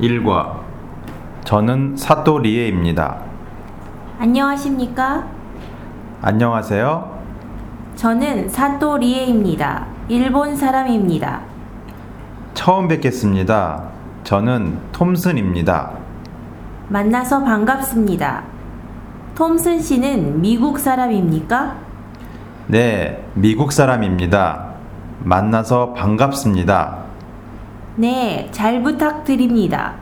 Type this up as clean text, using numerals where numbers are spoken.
1과 저는 사또 리에입니다. 안녕하십니까? 안녕하세요. 저는 사또 리에입니다. 일본 사람입니다. 처음 뵙겠습니다. 저는 톰슨입니다. 만나서 반갑습니다. 톰슨 씨는 미국 사람입니까? 네, 미국 사람입니다. 만나서 반갑습니다. 네, 잘 부탁드립니다.